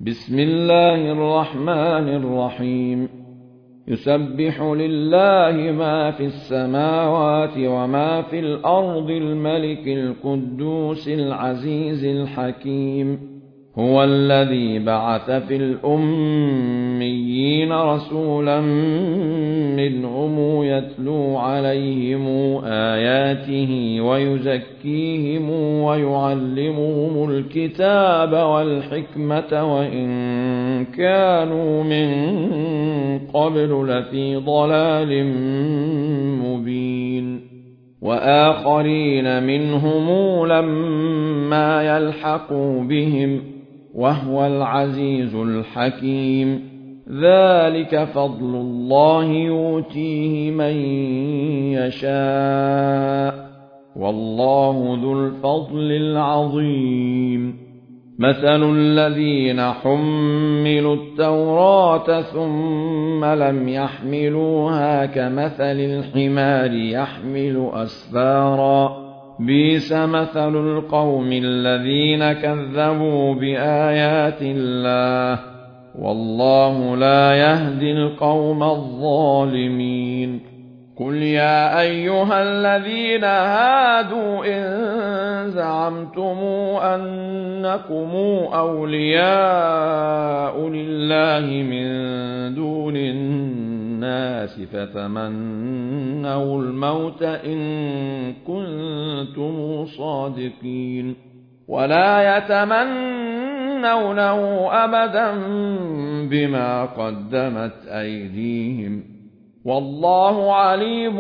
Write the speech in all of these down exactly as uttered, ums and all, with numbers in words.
بسم الله الرحمن الرحيم يسبح لله ما في السماوات وما في الأرض الملك القدوس العزيز الحكيم هو الذي بعث في الأميين رسولا منهم يتلو عليهم آياته ويزكيهم ويعلمهم الكتاب والحكمة وإن كانوا من قبل لفي ضلال مبين وآخرين منهم لما يلحقوا بهم وهو العزيز الحكيم ذلك فضل الله يؤتيه من يشاء والله ذو الفضل العظيم مثل الذين حملوا التوراة ثم لم يحملوها كمثل الحمار يحمل أسفارا بئس مثل القوم الذين كذبوا بآيات الله والله لا يهدي القوم الظالمين قل يا أيها الذين هادوا إن زعمتم أنكم أولياء لله من دون الناس فتمنوا الموت إن كنتم صادقين ولا يتمنونه أبدا بما قدمت أيديهم والله عليم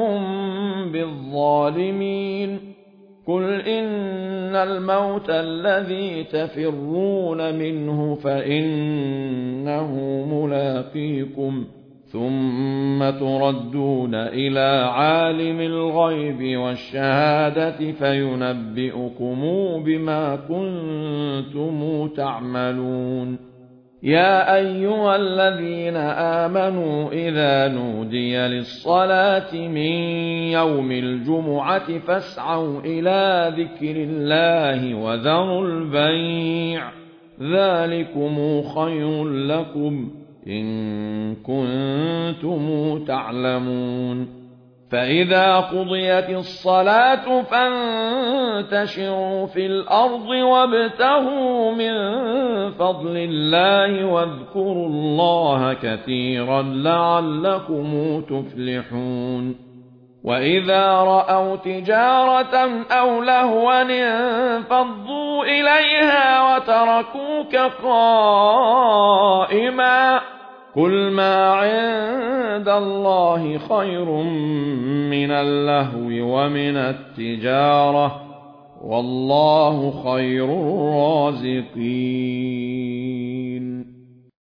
بالظالمين قل إن الموت الذي تفرون منه فإنه ملاقيكم ثم تردون إلى عالم الغيب والشهادة فينبئكم بما كنتم تعملون يا أيها الذين آمنوا إذا نودي للصلاة من يوم الجمعة فاسعوا إلى ذكر الله وذروا البيع ذلكم خير لكم إن كنتم تعلمون فإذا قضيت الصلاة فانتشروا في الأرض وابتغوا من فضل الله واذكروا الله كثيرا لعلكم تفلحون وإذا رأوا تجارة أو لهوا انفضوا إليها وتركوك قائما قل ما عند الله خير من اللهو ومن التجارة والله خير الرازقين